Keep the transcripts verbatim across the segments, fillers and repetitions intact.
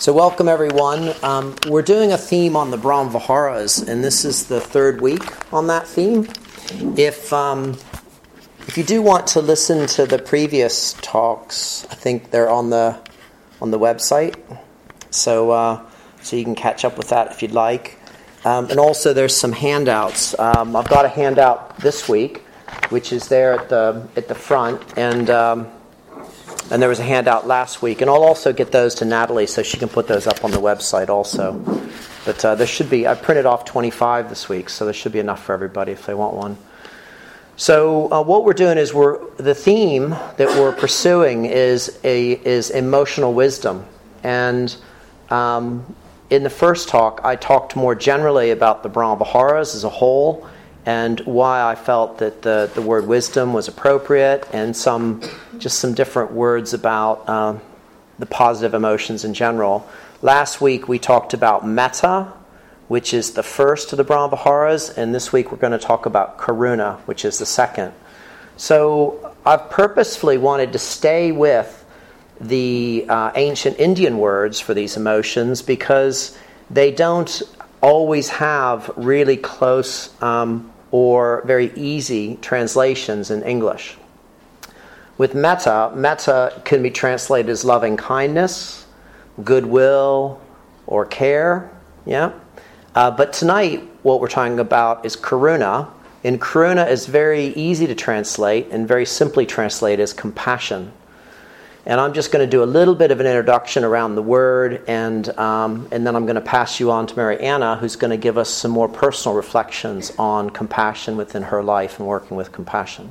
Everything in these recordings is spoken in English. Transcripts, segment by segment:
So welcome everyone. Um, we're doing a theme on the Brahmaviharas, and this is the third week on that theme. If um, if you do want to listen to the previous talks, I think they're on the on the website, so uh, so you can catch up with that if you'd like. Um, and also, there's some handouts. Um, I've got a handout this week, which is there at the at the front, and. Um, And there was a handout last week. And I'll also get those to Natalie so she can put those up on the website also. But uh, there should be, I printed off twenty-five this week, so there should be enough for everybody if they want one. So uh, what we're doing is we're, the theme that we're pursuing is a is emotional wisdom. And um, in the first talk, I talked more generally about the Brahmaviharas as a whole, and why I felt that the, the word wisdom was appropriate, and some just some different words about um, the positive emotions in general. Last week we talked about metta, which is the first of the Brahmaviharas, and this week we're going to talk about karuna, which is the second. So I've purposefully wanted to stay with the uh, ancient Indian words for these emotions because they don't always have really close um, or very easy translations in English. With metta, metta can be translated as loving kindness, goodwill, or care. Yeah, uh, but tonight what we're talking about is karuna, and karuna is very easy to translate and very simply translated as compassion. And I'm just going to do a little bit of an introduction around the word, and um, and then I'm going to pass you on to Mary Anna, who's going to give us some more personal reflections on compassion within her life and working with compassion.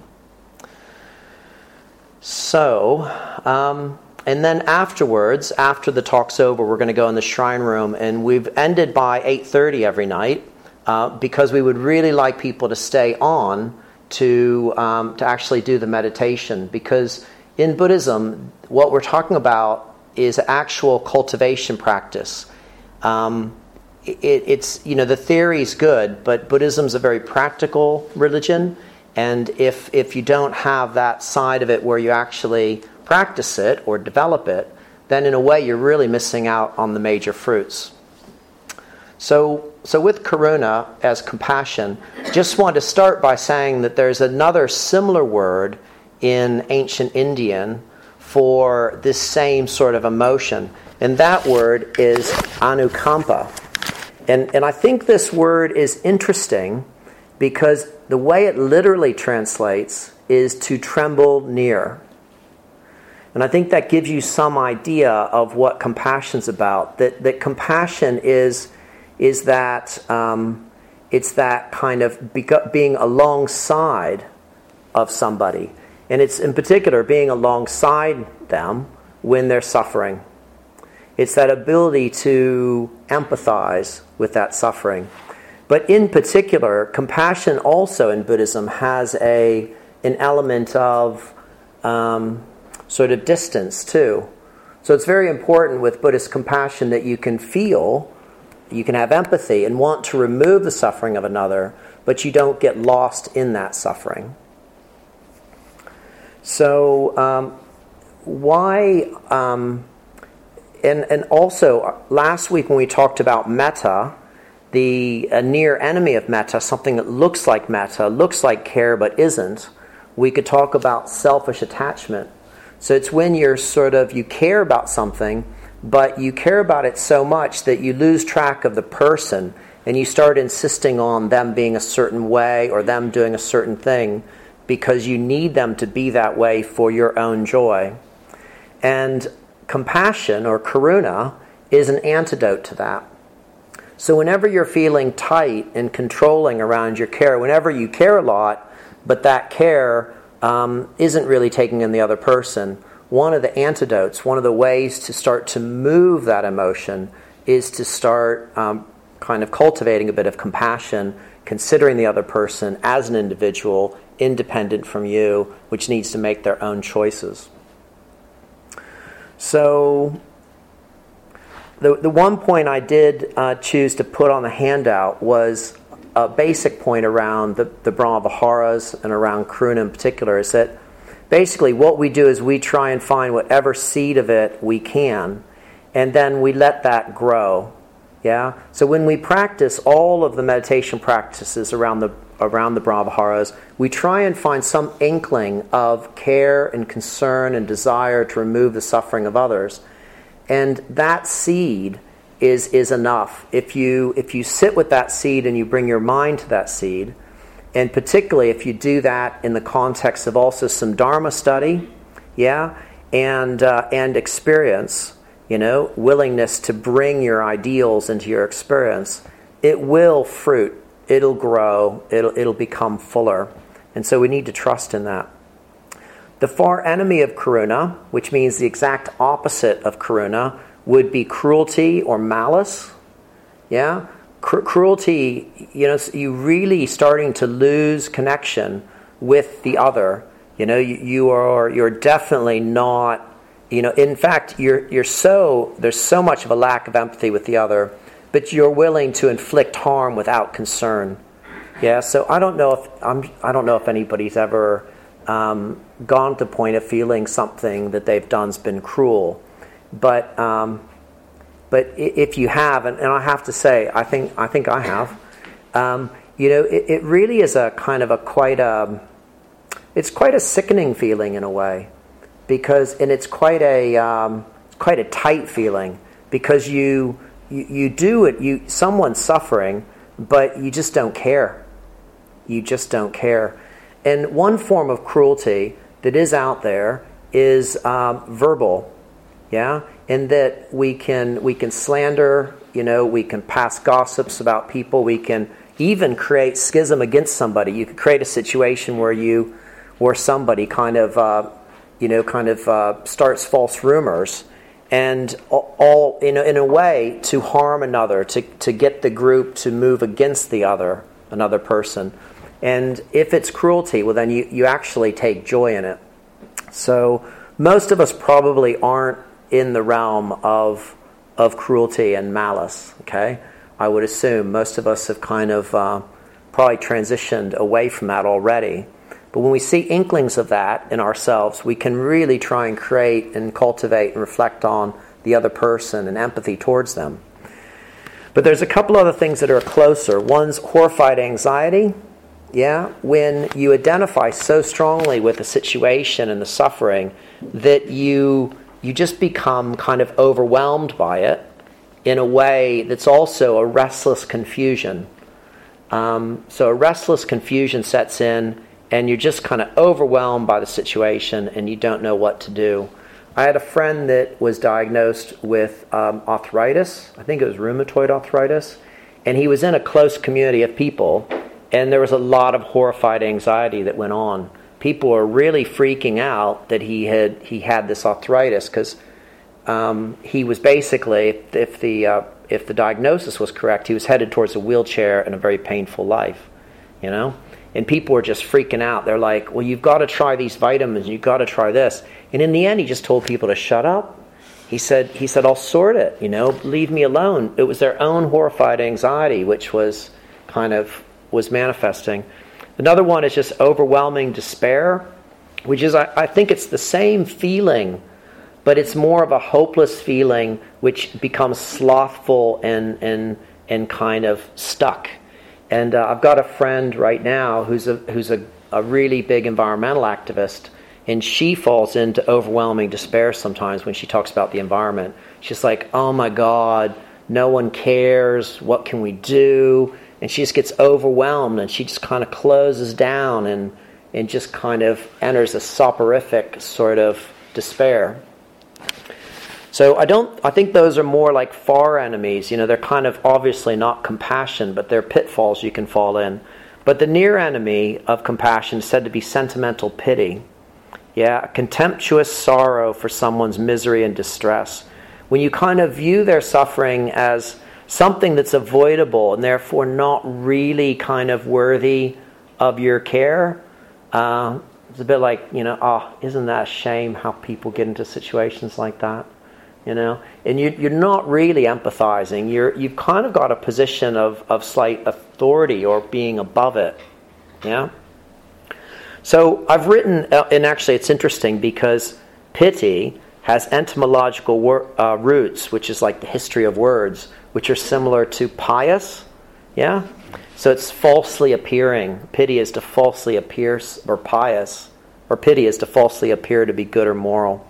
So, um, and then afterwards, after the talk's over, we're going to go in the shrine room, and we've ended by eight thirty every night uh, because we would really like people to stay on to um, to actually do the meditation, because in Buddhism, what we're talking about is actual cultivation practice. Um, it, it's, you know, the theory's good, but Buddhism's a very practical religion, and if if you don't have that side of it where you actually practice it or develop it, then in a way you're really missing out on the major fruits. So, so with karuna as compassion, just want to start by saying that there's another similar word in ancient Indian for this same sort of emotion, and that word is anukampa. And and I think this word is interesting because the way it literally translates is to tremble near. And I think that gives you some idea of what compassion's about. That that compassion is is that um, it's that kind of being alongside of somebody. And it's in particular being alongside them when they're suffering. It's that ability to empathize with that suffering. But in particular, compassion also in Buddhism has a an element of um, sort of distance too. So it's very important with Buddhist compassion that you can feel, you can have empathy and want to remove the suffering of another, but you don't get lost in that suffering. So um, why, um, and and also last week when we talked about metta, the a near enemy of metta, something that looks like metta, looks like care but isn't, we could talk about selfish attachment. So it's when you're sort of, you care about something, but you care about it so much that you lose track of the person and you start insisting on them being a certain way or them doing a certain thing, because you need them to be that way for your own joy. And compassion, or karuna, is an antidote to that. So whenever you're feeling tight and controlling around your care, whenever you care a lot, but that care um, isn't really taking in the other person, one of the antidotes, one of the ways to start to move that emotion is to start um, kind of cultivating a bit of compassion, considering the other person as an individual, independent from you, which needs to make their own choices. So the the one point I did uh, choose to put on the handout was a basic point around the, the Brahmaviharas and around karuna in particular, is that basically what we do is we try and find whatever seed of it we can, and then we let that grow. Yeah. So when we practice all of the meditation practices around the around the Brahmaviharas, we try and find some inkling of care and concern and desire to remove the suffering of others, and that seed is is enough. If you if you sit with that seed and you bring your mind to that seed, and particularly if you do that in the context of also some Dharma study, yeah, and uh, and experience, you know, willingness to bring your ideals into your experience, it will fruit, it'll grow, it'll it'll become fuller. And so we need to trust in that. The far enemy of karuna, which means the exact opposite of karuna, would be cruelty or malice. Yeah? Cru- cruelty, you know, you really starting to lose connection with the other. You know, you, you are you're definitely not, you know, in fact, you're you're so there's so much of a lack of empathy with the other, but you're willing to inflict harm without concern. Yeah, so I don't know if I'm I don't know if anybody's ever um, gone to the point of feeling something that they've done's been cruel, but um, but if you have, and, and I have to say, I think I think I have, um, you know, it, it really is a kind of a quite a it's quite a sickening feeling in a way, because and it's quite a um, quite a tight feeling, because you, you you do it you someone's suffering, but you just don't care. You just don't care. And one form of cruelty that is out there is um, verbal, yeah, in that we can we can slander, you know, we can pass gossips about people, we can even create schism against somebody. You could create a situation where you, where somebody kind of, uh, you know, kind of uh, starts false rumors, and all, all you know, in a way to harm another, to to get the group to move against the other, another person. And if it's cruelty, well, then you, you actually take joy in it. So most of us probably aren't in the realm of of cruelty and malice, okay? I would assume most of us have kind of uh, probably transitioned away from that already. But when we see inklings of that in ourselves, we can really try and create and cultivate and reflect on the other person and empathy towards them. But there's a couple other things that are closer. One's horrified anxiety. Yeah, when you identify so strongly with the situation and the suffering that you you just become kind of overwhelmed by it in a way that's also a restless confusion. Um, so a restless confusion sets in, and you're just kind of overwhelmed by the situation and you don't know what to do. I had a friend that was diagnosed with um, arthritis. I think it was rheumatoid arthritis. And he was in a close community of people, and there was a lot of horrified anxiety that went on. People were really freaking out that he had he had this arthritis, because um, he was basically, if, if the uh, if the diagnosis was correct, he was headed towards a wheelchair and a very painful life, you know. And people were just freaking out. They're like, "Well, you've got to try these vitamins. You've got to try this." And in the end, he just told people to shut up. He said, "He said I'll sort it. You know, leave me alone." It was their own horrified anxiety, which was kind of was manifesting. Another one is just overwhelming despair, which is, I, I think it's the same feeling, but it's more of a hopeless feeling, which becomes slothful and and and kind of stuck. And uh, I've got a friend right now who's a who's a, a really big environmental activist, and she falls into overwhelming despair sometimes when she talks about the environment. She's like, "Oh my God, no one cares. What can we do?" And she just gets overwhelmed, and she just kind of closes down and and just kind of enters a soporific sort of despair. So I don't. I think those are more like far enemies. You know, they're kind of obviously not compassion, but they're pitfalls you can fall in. But the near enemy of compassion is said to be sentimental pity. Yeah, contemptuous sorrow for someone's misery and distress. When you kind of view their suffering as something that's avoidable and therefore not really kind of worthy of your care. Uh, it's a bit like, you know, oh, isn't that a shame how people get into situations like that? You know, and you, you're not really empathizing. You're you've kind of got a position of, of slight authority or being above it. Yeah. So I've written, and actually it's interesting because pity has etymological wor- uh, roots, which is like the history of words, which are similar to pious. Yeah? So it's falsely appearing. Pity is to falsely appear, or pious, or pity is to falsely appear to be good or moral.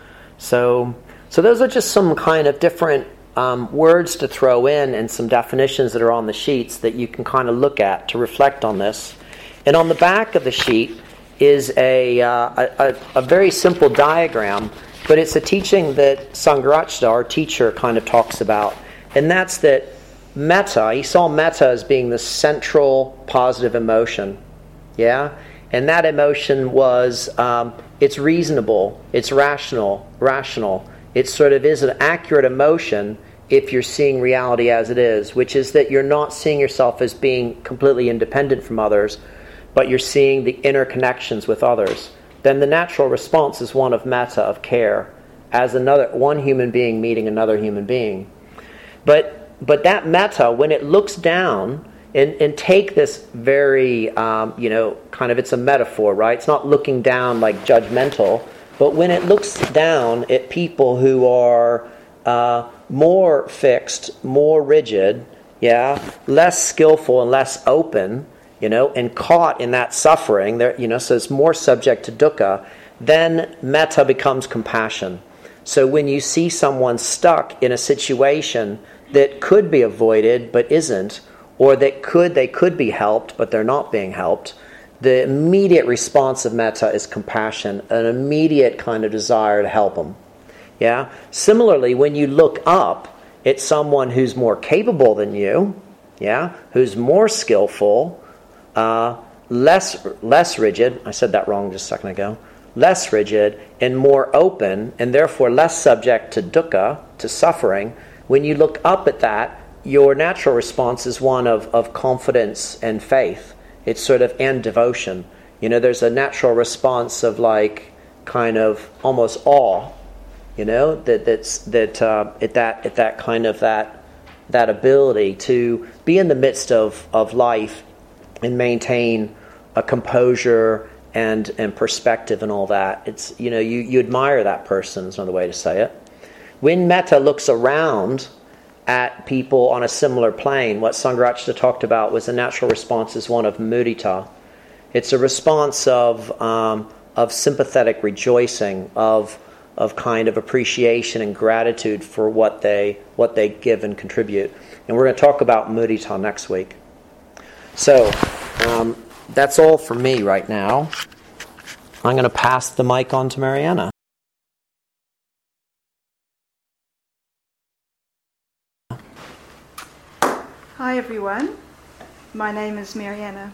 So, so those are just some kind of different um, words to throw in and some definitions that are on the sheets that you can kind of look at to reflect on this. And on the back of the sheet is a, uh, a, a, a very simple diagram, but it's a teaching that Sangharakshita, our teacher, kind of talks about. And that's that metta, he saw metta as being the central positive emotion. Yeah? And that emotion was, um, it's reasonable, it's rational, rational. It sort of is an accurate emotion if you're seeing reality as it is, which is that you're not seeing yourself as being completely independent from others, but you're seeing the interconnections with others. Then the natural response is one of metta, of care, as another one human being meeting another human being. But but that metta, when it looks down, and, and take this very, um, you know, kind of, it's a metaphor, right? It's not looking down like judgmental, but when it looks down at people who are uh, more fixed, more rigid, yeah, less skillful and less open, you know, and caught in that suffering, there, you know, so it's more subject to dukkha, then metta becomes compassion. So when you see someone stuck in a situation that could be avoided but isn't, or that could they could be helped but they're not being helped, the immediate response of metta is compassion, an immediate kind of desire to help them. Yeah. Similarly, when you look up at someone who's more capable than you, yeah, who's more skillful, uh, less less rigid. I said that wrong just a second ago. Less rigid and more open, and therefore less subject to dukkha, to suffering. When you look up at that, your natural response is one of, of confidence and faith. It's sort of, and devotion. You know, there's a natural response of like, kind of almost awe, you know, that that's that uh, at that at that kind of that that ability to be in the midst of, of life and maintain a composure and and perspective and all that. It's, you know, you, you admire that person, is another way to say it. When metta looks around at people on a similar plane, what Sangharakshita talked about was a natural response is one of mudita. It's a response of um, of sympathetic rejoicing, of of kind of appreciation and gratitude for what they what they give and contribute. And we're going to talk about mudita next week. So um, that's all for me right now. I'm going to pass the mic on to Mariana. Hi everyone, my name is Mariana.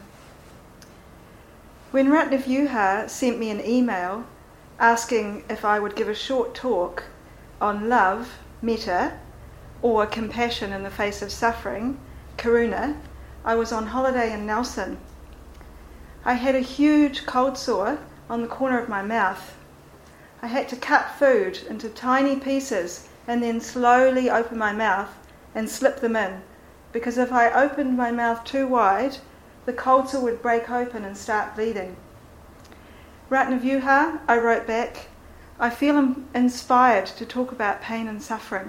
When Ratnavyuha sent me an email asking if I would give a short talk on love, metta, or compassion in the face of suffering, karuna, I was on holiday in Nelson. I had a huge cold sore on the corner of my mouth. I had to cut food into tiny pieces and then slowly open my mouth and slip them in, because if I opened my mouth too wide, the cold sore would break open and start bleeding. Ratnavyuha, I wrote back, I feel inspired to talk about pain and suffering.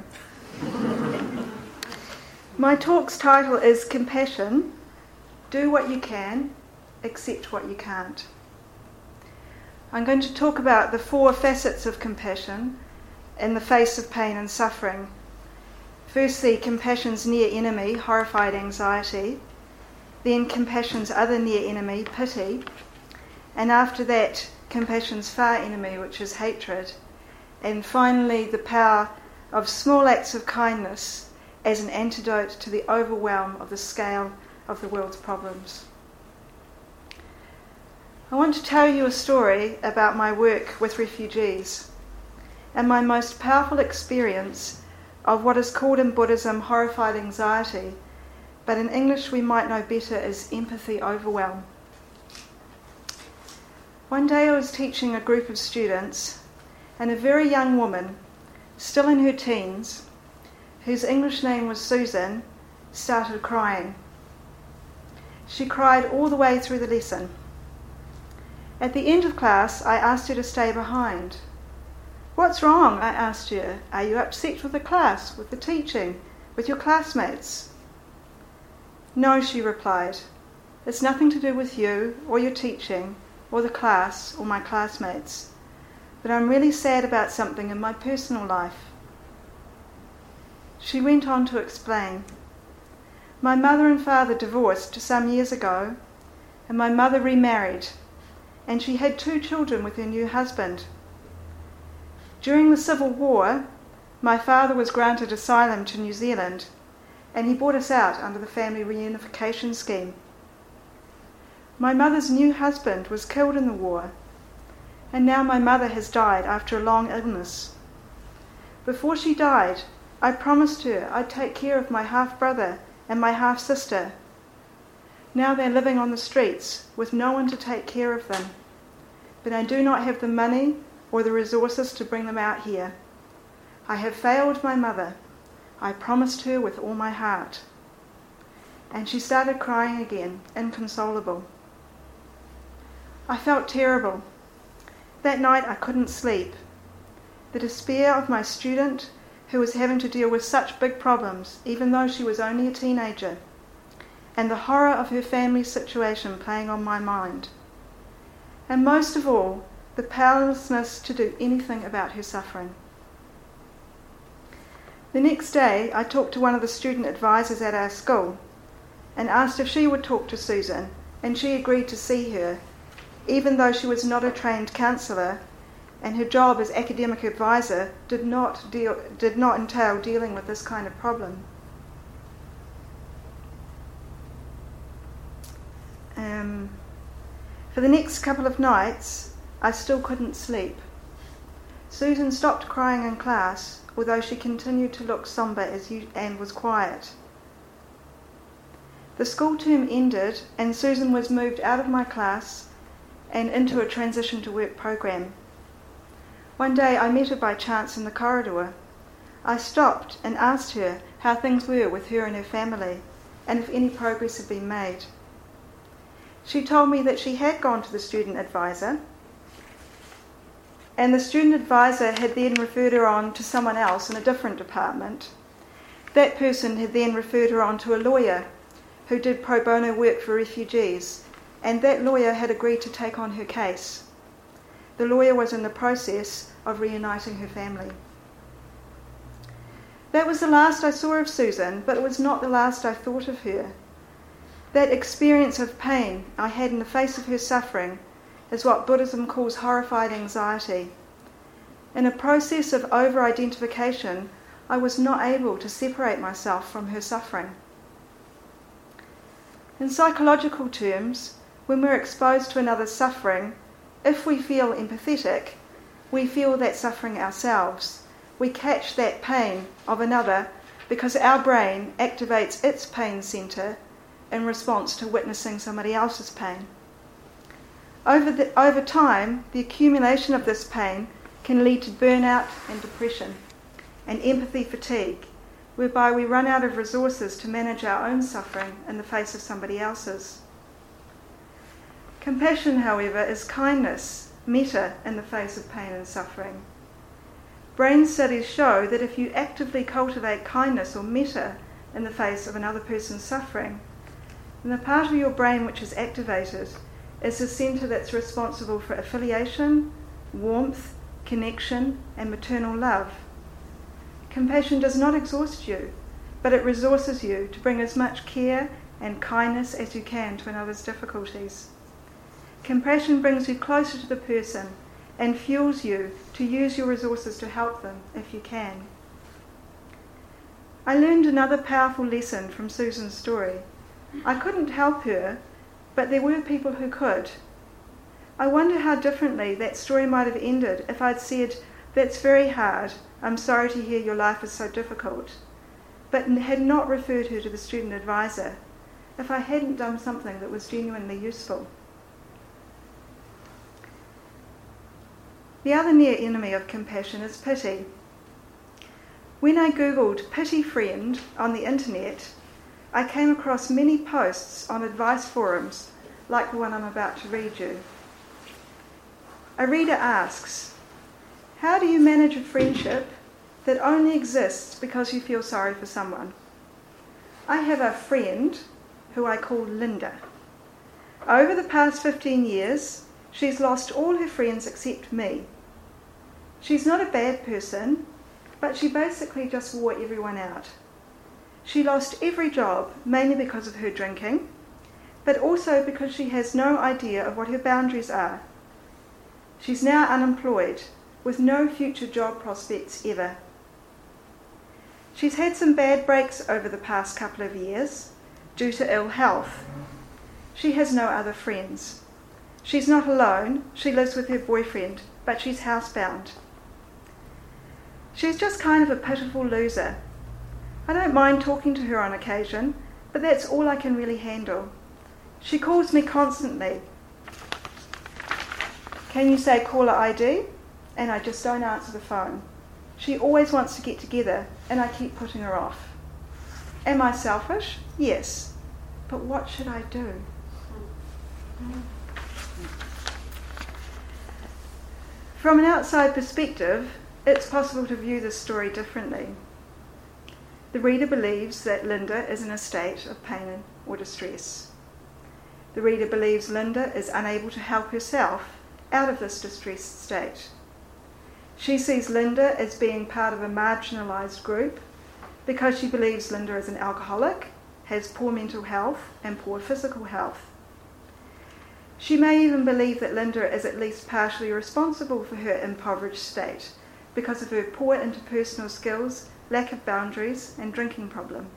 My talk's title is Compassion, Do What You Can, Accept What You Can't. I'm going to talk about the four facets of compassion in the face of pain and suffering. Firstly, compassion's near enemy, horrified anxiety. Then compassion's other near enemy, pity. And after that, compassion's far enemy, which is hatred. And finally, the power of small acts of kindness as an antidote to the overwhelm of the scale of the world's problems. I want to tell you a story about my work with refugees and my most powerful experience of what is called in Buddhism horrified anxiety, but in English we might know better as empathy overwhelm. One day I was teaching a group of students, and a very young woman, still in her teens, whose English name was Susan, started crying. She cried all the way through the lesson. At the end of class, I asked her to stay behind. "What's wrong?" I asked her. "Are you upset with the class, with the teaching, with your classmates?" "No," she replied. "It's nothing to do with you or your teaching or the class or my classmates. But I'm really sad about something in my personal life." She went on to explain. "My mother and father divorced some years ago, and my mother remarried, and she had two children with her new husband. During the Civil War, my father was granted asylum to New Zealand, and he brought us out under the family reunification scheme. My mother's new husband was killed in the war, and now my mother has died after a long illness. Before she died, I promised her I'd take care of my half-brother and my half-sister. Now they're living on the streets with no one to take care of them, but I do not have the money or the resources to bring them out here. I have failed my mother. I promised her with all my heart." And she started crying again, inconsolable. I felt terrible. That night I couldn't sleep. The despair of my student, who was having to deal with such big problems, even though she was only a teenager, and the horror of her family's situation playing on my mind. And most of all, the powerlessness to do anything about her suffering. The next day, I talked to one of the student advisors at our school and asked if she would talk to Susan, and she agreed to see her, even though she was not a trained counsellor, and her job as academic advisor did not deal, did not entail dealing with this kind of problem. Um, for the next couple of nights, I still couldn't sleep. Susan stopped crying in class, although she continued to look sombre as you, and was quiet. The school term ended, and Susan was moved out of my class and into a transition to work program. One day I met her by chance in the corridor. I stopped and asked her how things were with her and her family, and if any progress had been made. She told me that she had gone to the student advisor, and the student advisor had then referred her on to someone else in a different department. That person had then referred her on to a lawyer who did pro bono work for refugees, and that lawyer had agreed to take on her case. The lawyer was in the process of reuniting her family. That was the last I saw of Susan, but it was not the last I thought of her. That experience of pain I had in the face of her suffering is what Buddhism calls horrified anxiety. In a process of over-identification, I was not able to separate myself from her suffering. In psychological terms, when we're exposed to another's suffering, if we feel empathetic, we feel that suffering ourselves. We catch that pain of another because our brain activates its pain centre in response to witnessing somebody else's pain. Over, the, over time, the accumulation of this pain can lead to burnout and depression and empathy fatigue, whereby we run out of resources to manage our own suffering in the face of somebody else's. Compassion, however, is kindness, metta, in the face of pain and suffering. Brain studies show that if you actively cultivate kindness or metta in the face of another person's suffering, then the part of your brain which is activated is the centre that's responsible for affiliation, warmth, connection, and maternal love. Compassion does not exhaust you, but it resources you to bring as much care and kindness as you can to another's difficulties. Compassion brings you closer to the person and fuels you to use your resources to help them if you can. I learned another powerful lesson from Susan's story. I couldn't help her, but there were people who could. I wonder how differently that story might have ended if I'd said, "That's very hard, I'm sorry to hear your life is so difficult," but had not referred her to the student advisor, if I hadn't done something that was genuinely useful. The other near enemy of compassion is pity. When I googled pity friend on the internet, I came across many posts on advice forums like the one I'm about to read you. A reader asks, How do you manage a friendship that only exists because you feel sorry for someone? I have a friend who I call Linda. Over the past fifteen years, she's lost all her friends except me. She's not a bad person, but she basically just wore everyone out. She lost every job, mainly because of her drinking, but also because she has no idea of what her boundaries are. She's now unemployed, with no future job prospects ever. She's had some bad breaks over the past couple of years due to ill health. She has no other friends. She's not alone, she lives with her boyfriend, but she's housebound. She's just kind of a pitiful loser. I don't mind talking to her on occasion, but that's all I can really handle. She calls me constantly. Can you say caller I D? And I just don't answer the phone. She always wants to get together, and I keep putting her off. Am I selfish? Yes. But what should I do? From an outside perspective, it's possible to view this story differently. The reader believes that Linda is in a state of pain or distress. The reader believes Linda is unable to help herself out of this distressed state. She sees Linda as being part of a marginalised group because she believes Linda is an alcoholic, has poor mental health and poor physical health. She may even believe that Linda is at least partially responsible for her impoverished state because of her poor interpersonal skills, lack of boundaries, and drinking problem.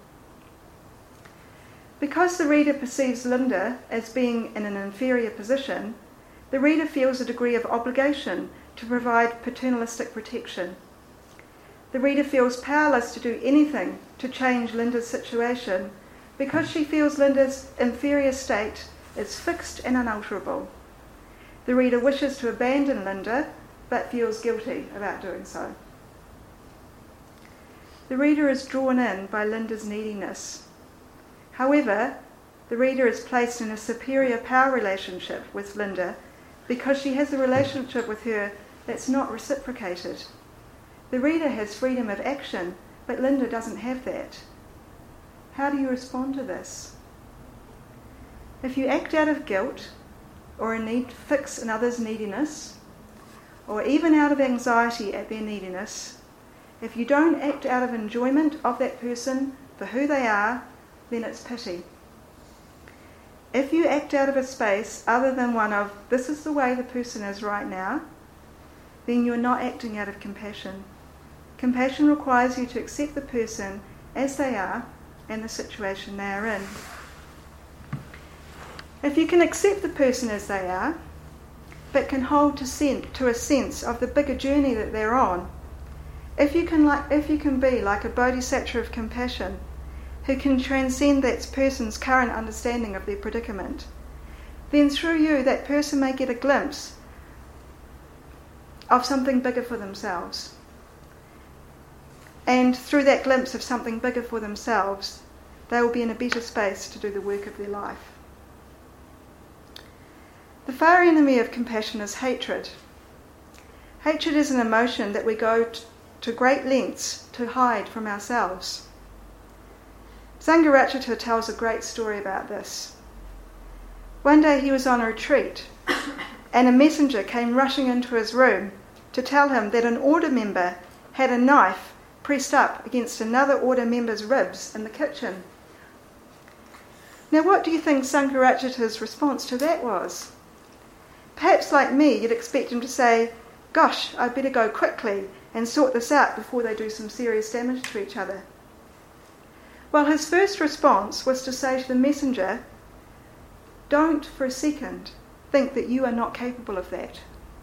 Because the reader perceives Linda as being in an inferior position, the reader feels a degree of obligation to provide paternalistic protection. The reader feels powerless to do anything to change Linda's situation because she feels Linda's inferior state is fixed and unalterable. The reader wishes to abandon Linda but feels guilty about doing so. The reader is drawn in by Linda's neediness. However, the reader is placed in a superior power relationship with Linda because she has a relationship with her that's not reciprocated. The reader has freedom of action, but Linda doesn't have that. How do you respond to this? If you act out of guilt, or a need to fix another's neediness, or even out of anxiety at their neediness, if you don't act out of enjoyment of that person for who they are, then it's pity. If you act out of a space other than one of, this is the way the person is right now, then you're not acting out of compassion. Compassion requires you to accept the person as they are and the situation they are in. If you can accept the person as they are, but can hold to, sen- to a sense of the bigger journey that they're on, if you can like, if you can be like a bodhisattva of compassion, who can transcend that person's current understanding of their predicament, then through you that person may get a glimpse of something bigger for themselves. And through that glimpse of something bigger for themselves, they will be in a better space to do the work of their life. The far enemy of compassion is hatred. Hatred is an emotion that we go t- to great lengths to hide from ourselves. Sangharakshita tells a great story about this. One day he was on a retreat and a messenger came rushing into his room to tell him that an order member had a knife pressed up against another order member's ribs in the kitchen. Now what do you think Sangharakshita's response to that was? Perhaps like me, you'd expect him to say, gosh, I'd better go quickly and sort this out before they do some serious damage to each other. Well, his first response was to say to the messenger, don't for a second think that you are not capable of that.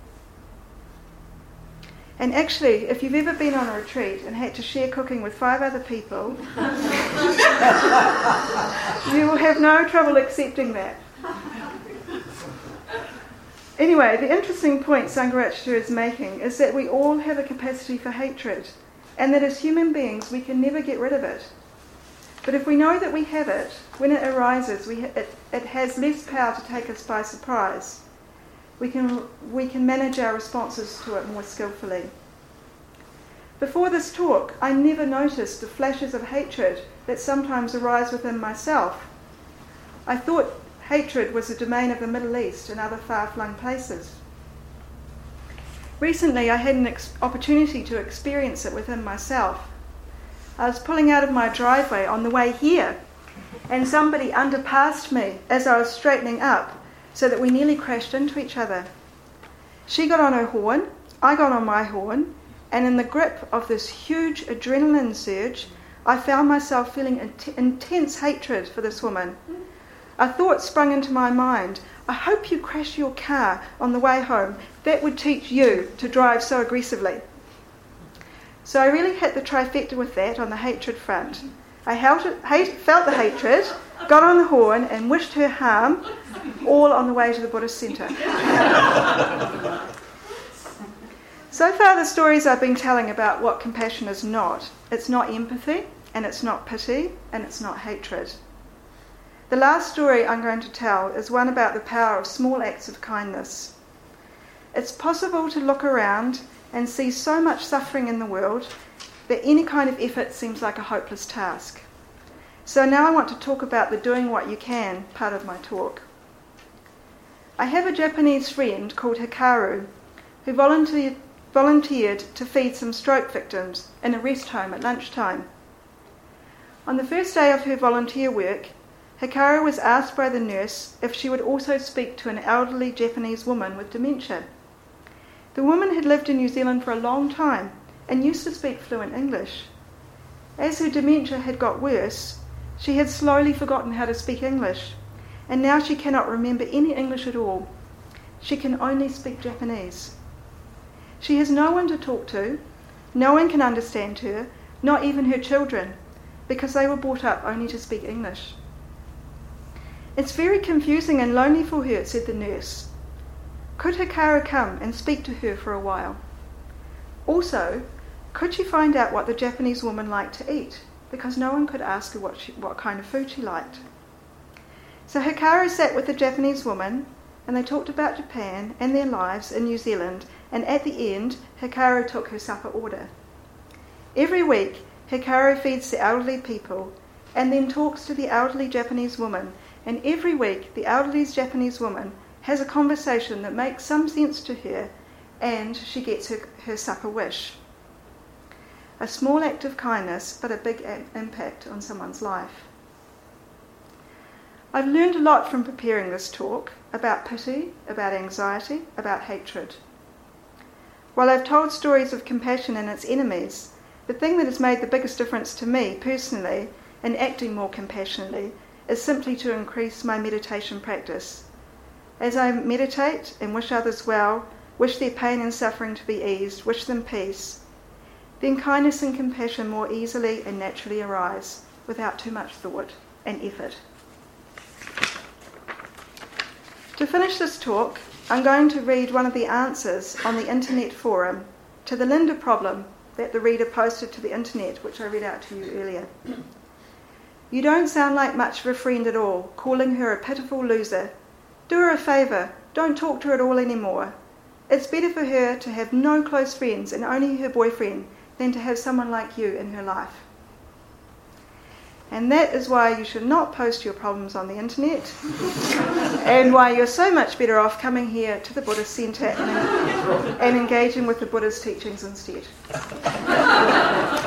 And actually, if you've ever been on a retreat and had to share cooking with five other people, you will have no trouble accepting that. Anyway, the interesting point Sangharakshita is making is that we all have a capacity for hatred, and that as human beings we can never get rid of it. But if we know that we have it, when it arises, we ha- it, it has less power to take us by surprise. We can, we can manage our responses to it more skillfully. Before this talk, I never noticed the flashes of hatred that sometimes arise within myself. I thought hatred was the domain of the Middle East and other far-flung places. Recently, I had an ex- opportunity to experience it within myself. I was pulling out of my driveway on the way here, and somebody underpassed me as I was straightening up, so that we nearly crashed into each other. She got on her horn, I got on my horn, and in the grip of this huge adrenaline surge, I found myself feeling int- intense hatred for this woman. A thought sprung into my mind: I hope you crash your car on the way home. That would teach you to drive so aggressively. So I really hit the trifecta with that on the hatred front. I held it, hate, felt the hatred, got on the horn, and wished her harm, all on the way to the Buddhist centre. So far, the stories I've been telling about what compassion is not. It's not empathy, and it's not pity, and it's not hatred. The last story I'm going to tell is one about the power of small acts of kindness. It's possible to look around and see so much suffering in the world that any kind of effort seems like a hopeless task. So now I want to talk about the doing what you can part of my talk. I have a Japanese friend called Hikaru who volunteered, volunteered to feed some stroke victims in a rest home at lunchtime. On the first day of her volunteer work, Hikaru was asked by the nurse if she would also speak to an elderly Japanese woman with dementia. The woman had lived in New Zealand for a long time and used to speak fluent English. As her dementia had got worse, she had slowly forgotten how to speak English, and now she cannot remember any English at all. She can only speak Japanese. She has no one to talk to, no one can understand her, not even her children, because they were brought up only to speak English. It's very confusing and lonely for her, said the nurse. Could Hikaru come and speak to her for a while? Also, could she find out what the Japanese woman liked to eat? Because no one could ask her what, she, what kind of food she liked. So Hikaru sat with the Japanese woman, and they talked about Japan and their lives in New Zealand, and at the end, Hikaru took her supper order. Every week, Hikaru feeds the elderly people, and then talks to the elderly Japanese woman, and every week, the elderly Japanese woman has a conversation that makes some sense to her, and she gets her, her supper wish. A small act of kindness, but a big a- impact on someone's life. I've learned a lot from preparing this talk about pity, about anxiety, about hatred. While I've told stories of compassion and its enemies, the thing that has made the biggest difference to me personally in acting more compassionately is simply to increase my meditation practice. As I meditate and wish others well, wish their pain and suffering to be eased, wish them peace, then kindness and compassion more easily and naturally arise without too much thought and effort. To finish this talk, I'm going to read one of the answers on the internet forum to the Linda problem that the reader posted to the internet, which I read out to you earlier. You don't sound like much of a friend at all, calling her a pitiful loser. Do her a favour, don't talk to her at all anymore. It's better for her to have no close friends and only her boyfriend than to have someone like you in her life. And that is why you should not post your problems on the internet, and why you're so much better off coming here to the Buddhist Centre and, and engaging with the Buddha's teachings instead.